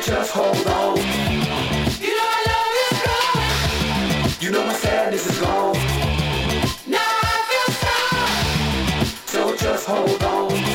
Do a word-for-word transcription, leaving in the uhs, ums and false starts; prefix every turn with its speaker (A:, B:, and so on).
A: just hold on. You know my love is gone. You know my sadness is gone. Now I feel sad. So just hold on.